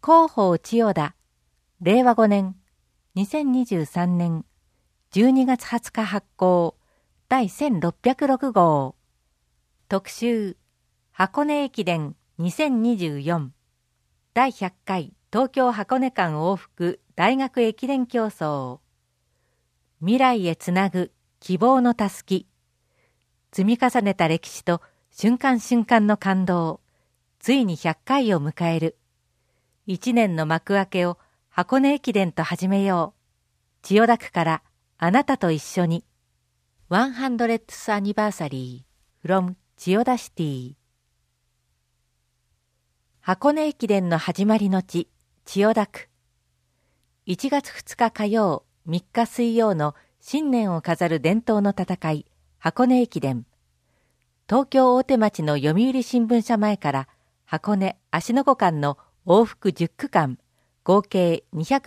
広報千代田、令和5年、2023年12月20日発行、第1606号。特集、箱根駅伝2024、第100回東京箱根間往復大学駅伝競争。未来へつなぐ希望のたすき。積み重ねた歴史と瞬間瞬間の感動。ついに100回を迎える。1年の幕開けを箱根駅伝と始めよう。千代田区からあなたと一緒に。100th Anniversary from 千代田シティ。箱根駅伝の始まりの地、千代田区。1月2日火曜、3日水曜の新年を飾る伝統の戦い、箱根駅伝。東京大手町の読売新聞社前から箱根芦ノ湖間の往復10区間、合計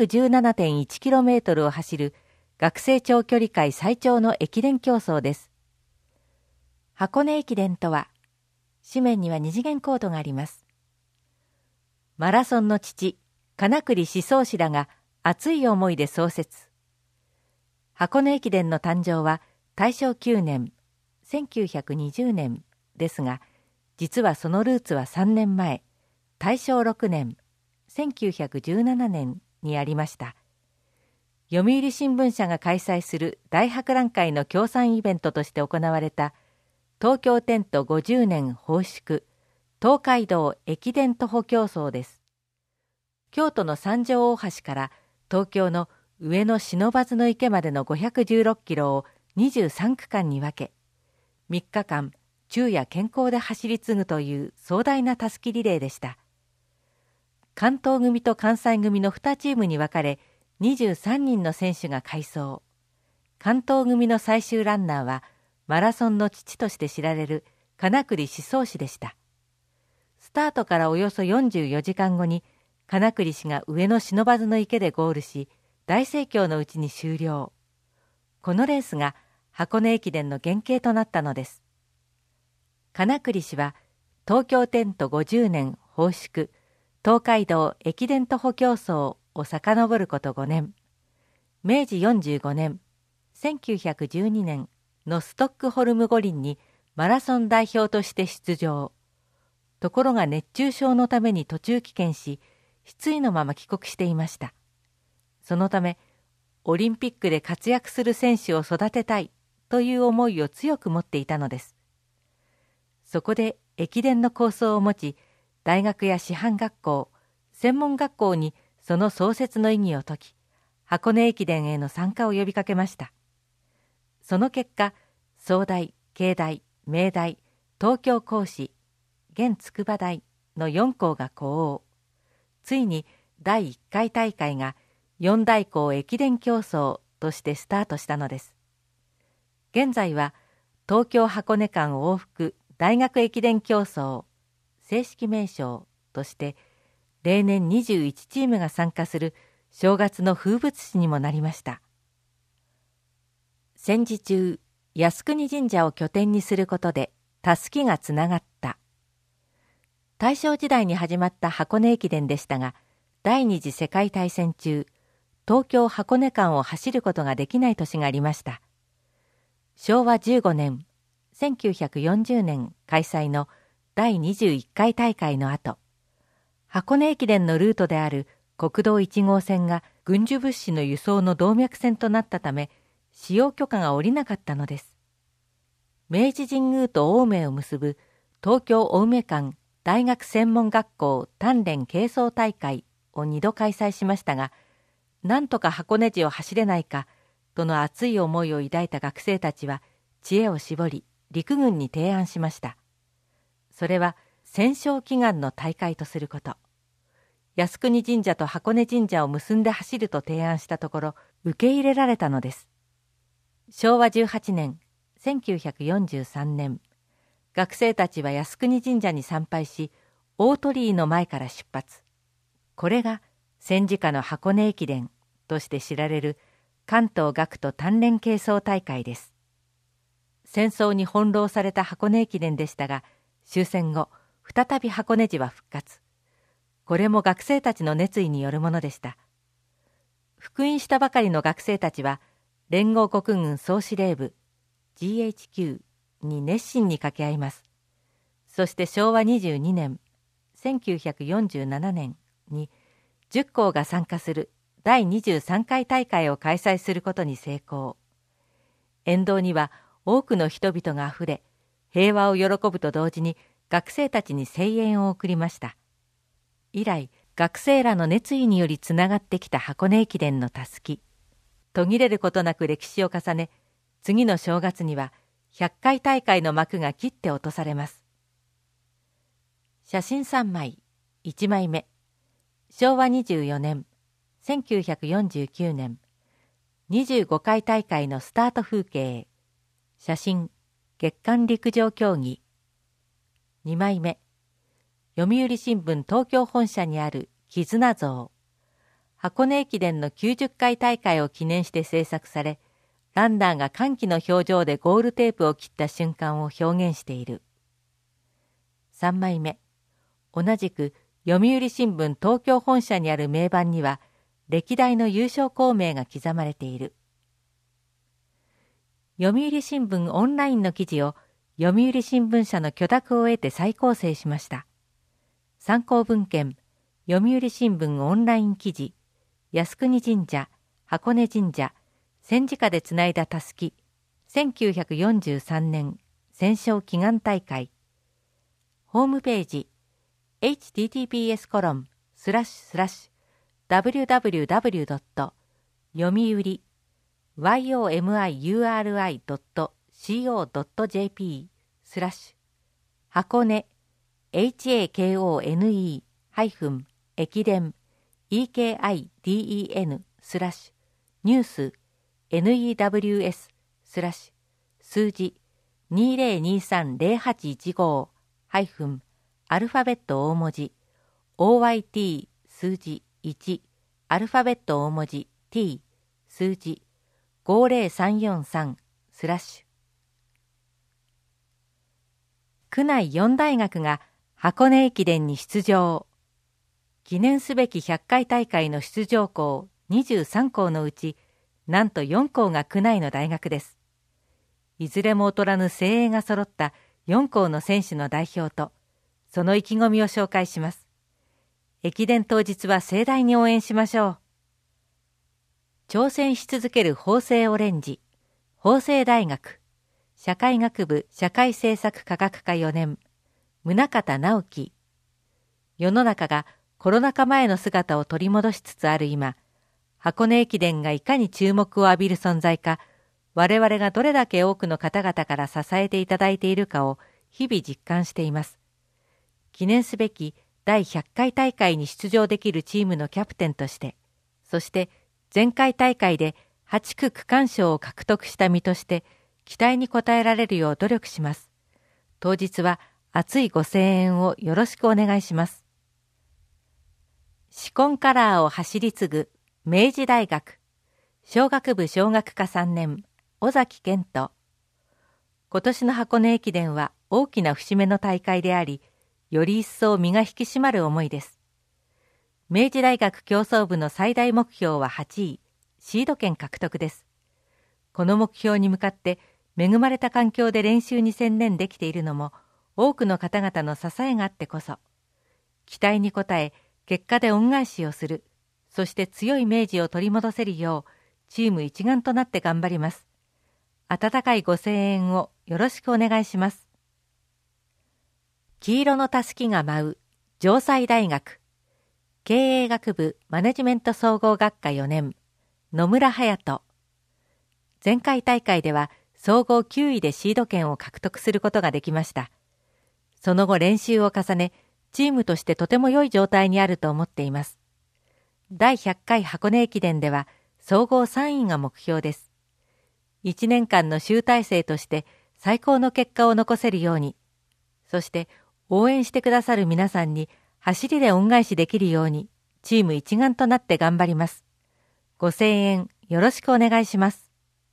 217.1km を走る学生長距離界最長の駅伝競争です。箱根駅伝とは、紙面には二次元コードがあります。マラソンの父、金栗四宗氏らが熱い思いで創設。箱根駅伝の誕生は大正9年、1920年ですが、実はそのルーツは3年前、大正6年、1917年にありました。読売新聞社が開催する大博覧会の協賛イベントとして行われた東京テント50年奉祝東海道駅伝徒歩競争です。京都の三条大橋から東京の上野不忍池までの516キロを23区間に分け、3日間昼夜健康で走り継ぐという壮大なたすきリレーでした。関東組と関西組の2チームに分かれ、23人の選手が快走。関東組の最終ランナーはマラソンの父として知られる金栗四宗氏でした。スタートからおよそ44時間後に金栗氏が上野不忍池でゴールし、大盛況のうちに終了。このレースが箱根駅伝の原型となったのです。金栗氏は東京テント50年奉祝東海道駅伝徒歩競争を遡ること5年、明治45年、1912年のストックホルム五輪にマラソン代表として出場。ところが熱中症のために途中棄権し、失意のまま帰国していました。そのため、オリンピックで活躍する選手を育てたいという思いを強く持っていたのです。そこで駅伝の構想を持ち、大学や師範学校、専門学校にその創設の意義を説き、箱根駅伝への参加を呼びかけました。その結果、早大、慶大、明大、東京工歯、現筑波大の4校が呼応。ついに第1回大会が四大校駅伝競争としてスタートしたのです。現在は東京箱根間往復大学駅伝競争、正式名称として例年21チームが参加する正月の風物詩にもなりました。戦時中、靖国神社を拠点にすることでたすきがつながった。大正時代に始まった箱根駅伝でしたが、第二次世界大戦中、東京箱根間を走ることができない年がありました。昭和15年、1940年開催の第21回大会の後、箱根駅伝のルートである国道1号線が軍需物資の輸送の動脈線となったため、使用許可が下りなかったのです。明治神宮と青梅を結ぶ東京青梅間大学専門学校鍛錬軽装大会を2度開催しましたが、なんとか箱根路を走れないかとの熱い思いを抱いた学生たちは知恵を絞り陸軍に提案しました。それは戦勝祈願の大会とすること。靖国神社と箱根神社を結んで走ると提案したところ、受け入れられたのです。昭和18年、1943年、学生たちは靖国神社に参拝し、大鳥居の前から出発。これが戦時下の箱根駅伝として知られる関東学徒鍛錬軽装大会です。戦争に翻弄された箱根駅伝でしたが、終戦後、再び箱根路は復活。 これも学生たちの熱意によるものでした。復員したばかりの学生たちは、連合国軍総司令部 GHQ に熱心に掛け合います。そして昭和22年、1947年に10校が参加する第23回大会を開催することに成功。沿道には多くの人々があふれ、平和を喜ぶと同時に学生たちに声援を送りました。以来、学生らの熱意によりつながってきた箱根駅伝のたすき。途切れることなく歴史を重ね、次の正月には100回大会の幕が切って落とされます。写真3枚、1枚目。昭和24年、1949年、25回大会のスタート風景。写真、月刊陸上競技。2枚目。読売新聞東京本社にある絆像。箱根駅伝の90回大会を記念して制作され、ランナーが歓喜の表情でゴールテープを切った瞬間を表現している。3枚目。同じく読売新聞東京本社にある名板には、歴代の優勝校名が刻まれている。読売新聞オンラインの記事を読売新聞社の許諾を得て再構成しました。参考文献、読売新聞オンライン記事、靖国神社、箱根神社、戦時下でつないだたすき、1943年、戦勝祈願大会。ホームページ、https://www. 読売 yomiuri.co.jp 箱根 hakone-駅伝 ekiden ニュース news 数字20230815アルファベット大文字 OYT 数字1アルファベット大文字 T 数字50343区内4大学が箱根駅伝に出場。記念すべき100回大会の出場校23校のうち、なんと4校が区内の大学です。いずれも劣らぬ精鋭が揃った4校の選手の代表と、その意気込みを紹介します。駅伝当日は盛大に応援しましょう。挑戦し続ける法政オレンジ、法政大学、社会学部社会政策科学科4年、宗像直樹。世の中がコロナ禍前の姿を取り戻しつつある今、箱根駅伝がいかに注目を浴びる存在か、我々がどれだけ多くの方々から支えていただいているかを日々実感しています。記念すべき第100回大会に出場できるチームのキャプテンとして、そして前回大会で8区区間賞を獲得した身として、期待に応えられるよう努力します。当日は熱いご声援をよろしくお願いします。紫紺カラーを走り継ぐ明治大学、商学部商学科3年、尾崎健人。今年の箱根駅伝は大きな節目の大会であり、より一層身が引き締まる思いです。明治大学競争部の最大目標は8位、シード権獲得です。この目標に向かって恵まれた環境で練習に専念できているのも多くの方々の支えがあってこそ、期待に応え結果で恩返しをする、そして強いイメージを取り戻せるようチーム一丸となって頑張ります。温かいご声援をよろしくお願いします。黄色のたすきが舞う城西大学、経営学部マネジメント総合学科4年、野村隼人。前回大会では総合9位でシード権を獲得することができました。その後練習を重ね、チームとしてとても良い状態にあると思っています。第100回箱根駅伝では総合3位が目標です。1年間の集大成として最高の結果を残せるように、そして応援してくださる皆さんに走りで恩返しできるように、チーム一丸となって頑張ります。ご声援よろしくお願いします。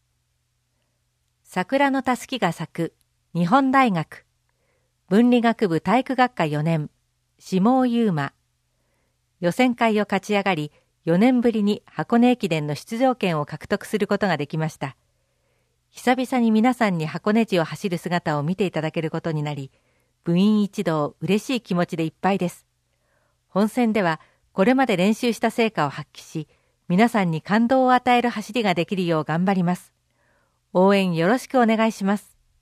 桜のたすきが咲く日本大学、文理学部体育学科4年、下尾優馬。 予選会を勝ち上がり、4年ぶりに箱根駅伝の出場権を獲得することができました。久々に皆さんに箱根路を走る姿を見ていただけることになり、部員一同嬉しい気持ちでいっぱいです。本戦ではこれまで練習した成果を発揮し、皆さんに感動を与える走りができるよう頑張ります。応援よろしくお願いします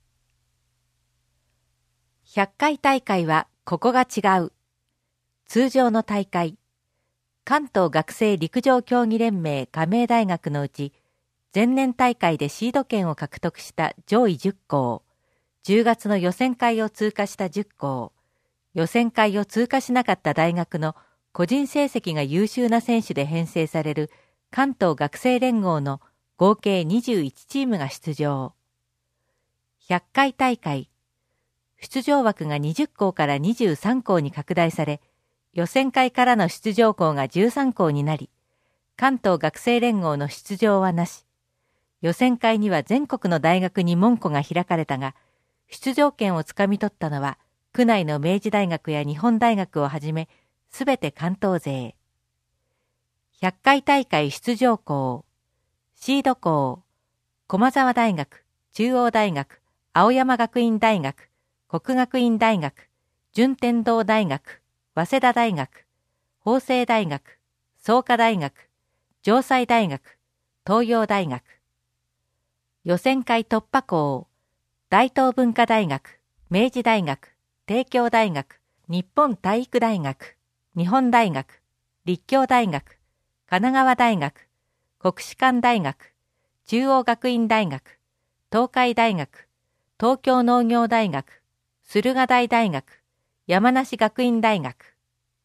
。100回大会はここが違う。通常の大会。関東学生陸上競技連盟加盟大学のうち、前年大会でシード権を獲得した上位10校、10月の予選会を通過した10校、予選会を通過しなかった大学の個人成績が優秀な選手で編成される関東学生連合の合計21チームが出場。100回大会。出場枠が20校から23校に拡大され、予選会からの出場校が13校になり、関東学生連合の出場はなし。予選会には全国の大学に門戸が開かれたが、出場権をつかみ取ったのは、区内の明治大学や日本大学をはじめ、すべて関東勢。100回大会出場校。シード校。駒澤大学、中央大学、青山学院大学、国学院大学、順天堂大学、早稲田大学、法政大学、創価大学、城西大学、東洋大学。予選会突破校、大東文化大学、明治大学、帝京大学、日本体育大学、日本大学、立教大学、神奈川大学、国士舘大学、中央学院大学、東海大学、東京農業大学、駿河台大学、山梨学院大学。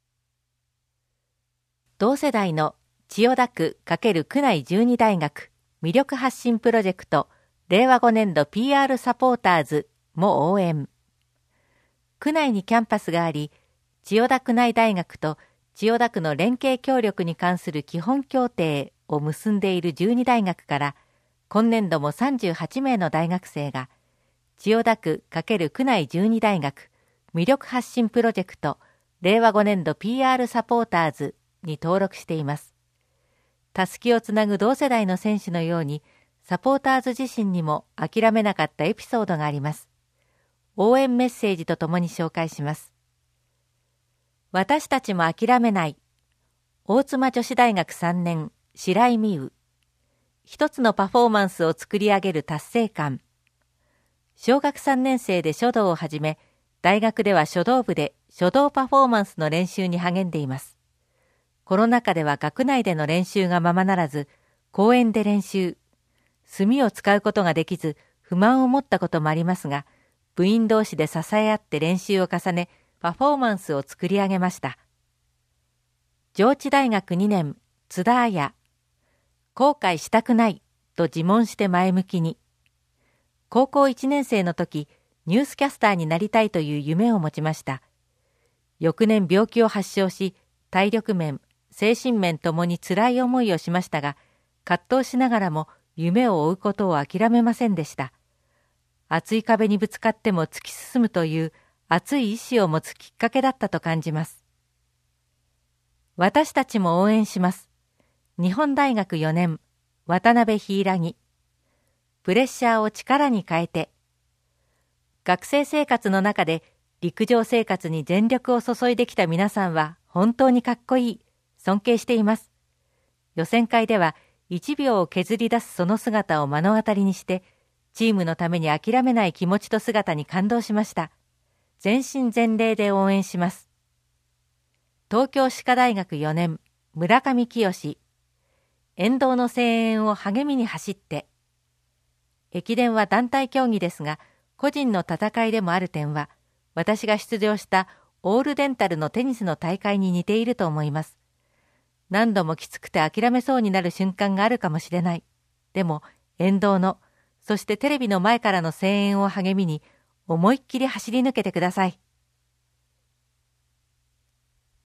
同世代の千代田区×区内12大学魅力発信プロジェクト令和5年度 PR サポーターズも応援。区内にキャンパスがあり、千代田区内大学と千代田区の連携協力に関する基本協定を結んでいる12大学から、今年度も38名の大学生が、千代田区×区内12大学魅力発信プロジェクト令和5年度 PR サポーターズに登録しています。たすきをつなぐ同世代の選手のように、サポーターズ自身にも諦めなかったエピソードがあります。応援メッセージとともに紹介します。私たちも諦めない。大妻女子大学3年、白井美羽。一つのパフォーマンスを作り上げる達成感。小学3年生で書道を始め、大学では書道部で書道パフォーマンスの練習に励んでいます。コロナ禍では学内での練習がままならず、公園で練習、墨を使うことができず不満を持ったこともありますが、部員同士で支え合って練習を重ね、パフォーマンスを作り上げました。上智大学2年、津田彩。後悔したくないと自問して前向きに。高校1年生の時、ニュースキャスターになりたいという夢を持ちました。翌年病気を発症し、体力面、精神面ともに辛い思いをしましたが、葛藤しながらも夢を追うことを諦めませんでした。厚い壁にぶつかっても突き進むという熱い意志を持つきっかけだったと感じます。私たちも応援します。日本大学4年、渡辺柊。プレッシャーを力に変えて。学生生活の中で陸上生活に全力を注いできた皆さんは本当にかっこいい。尊敬しています。予選会では1秒を削り出すその姿を目の当たりにして、チームのために諦めない気持ちと姿に感動しました。全身全霊で応援します。東京歯科大学4年、村上清。沿道の声援を励みに走って。駅伝は団体競技ですが、個人の戦いでもある点は、私が出場したオールデンタルのテニスの大会に似ていると思います。何度もきつくて諦めそうになる瞬間があるかもしれない。でも、沿道の、そしてテレビの前からの声援を励みに、思いっきり走り抜けてください。